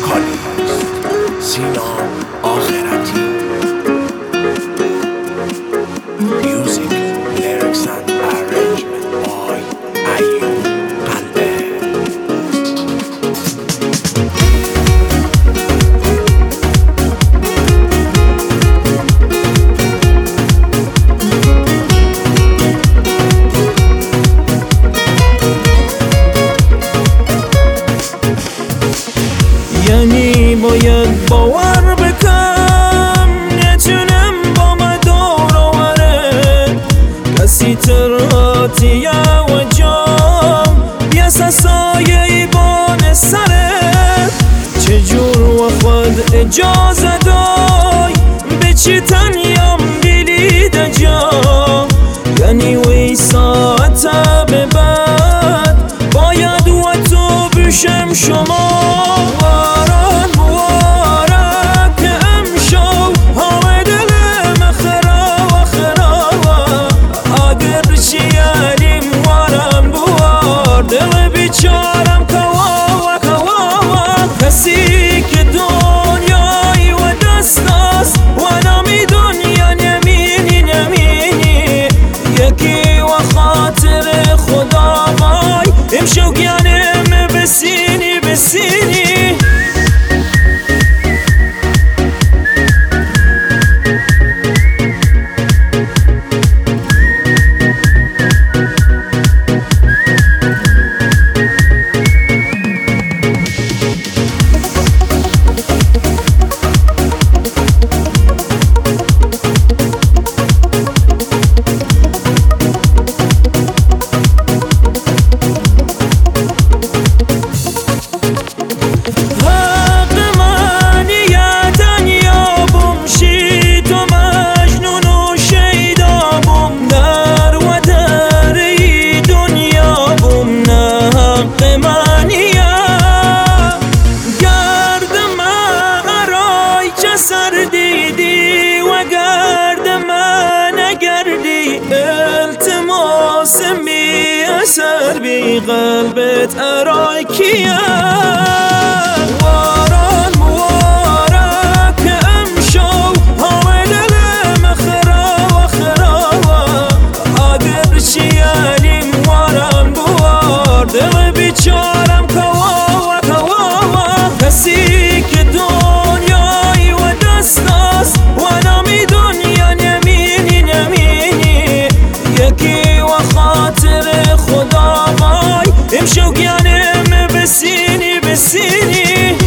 وکالیست سینا آخرتی. Music, lyrics and arrangement by ایوب قلبه. یعنی باید باور بکنم نتونم با من دور آوره کسی تراتی و جام بیاس سایه بان سره چجور و خود اجازه دای به چی تنیم بیلید جا یعنی وی ساعت به بعد باید و تو بشم شما بیچارم کوا کسی که دنیایی و دست است و نمی دنیا نمینی یکی و خاطر خدا مای امشو گیانم بسینی دیدی و گرد من نگردی التماس بی اثر بی قلبت ارای کیم واران موارک امشو همه دلم خرا اگر چیالیم وارم بوار دل بیچارم کوا کسی که دنیایی و دست است و نمی دنیا نمینی یکی و خاطر خدا مای امشو گیانم بسینی